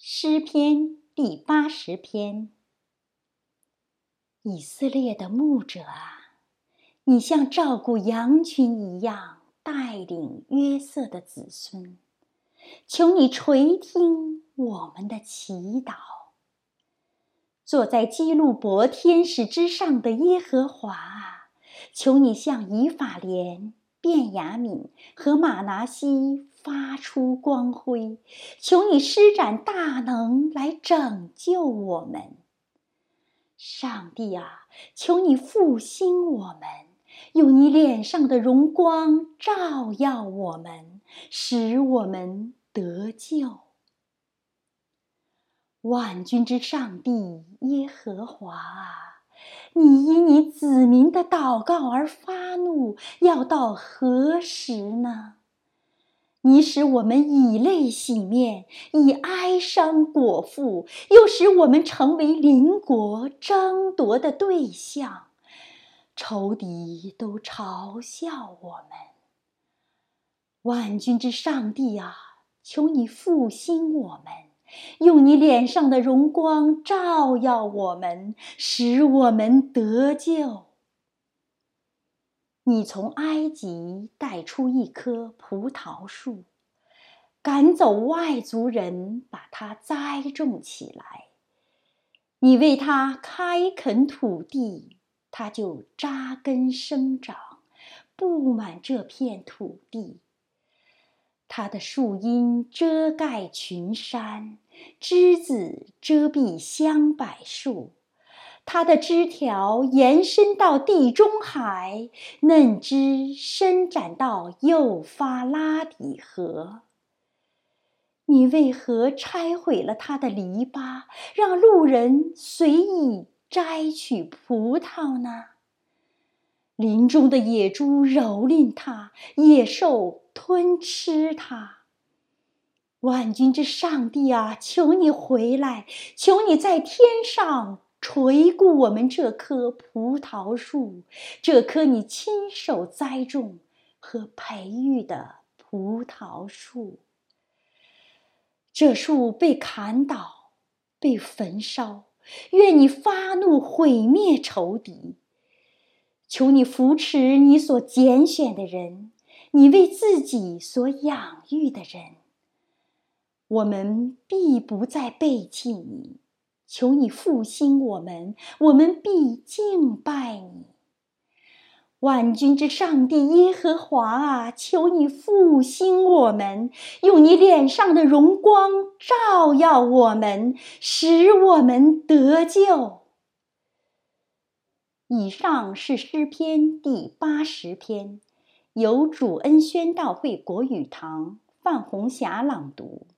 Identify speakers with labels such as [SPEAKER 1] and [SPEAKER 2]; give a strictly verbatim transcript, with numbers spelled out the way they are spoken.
[SPEAKER 1] 诗篇第八十篇。以色列的牧者啊，你像照顾羊群一样带领约瑟的子孙，求你垂听我们的祈祷。坐在基路伯天使之上的耶和华啊，求你向以法莲、便雅悯和玛拿西发出光辉，求你施展大能来拯救我们。上帝啊，求你复兴我们，用你脸上的荣光照耀我们，使我们得救。万军之上帝耶和华啊，你因你子民的祷告而发怒，要到何时呢？你使我们以泪洗面，以哀伤裹腹，又使我们成为邻国争夺的对象，仇敌都嘲笑我们。万军之上帝啊，求你复兴我们，用你脸上的荣光照耀我们，使我们得救。你从埃及带出一棵葡萄树，赶走外族人，把它栽种起来。你为它开垦土地，它就扎根生长，布满这片土地。它的树荫遮盖群山，枝子遮蔽香柏树。它的枝条延伸到地中海，嫩枝伸展到幼发拉底河。你为何拆毁了它的篱笆，让路人随意摘取葡萄呢？林中的野猪蹂躏它，野兽吞吃它。万军之上帝啊，求你回来，求你在天上垂顾我们这棵葡萄树，这棵你亲手栽种和培育的葡萄树。这树被砍倒，被焚烧，愿你发怒毁灭仇敌。求你扶持你所拣选的人，你为自己所养育的人。我们必不再背弃你，求你复兴我们，我们必敬拜你。万军之上帝耶和华啊，求你复兴我们，用你脸上的荣光照耀我们，使我们得救。以上是诗篇第八十篇，由主恩宣道会国语堂范红霞朗读。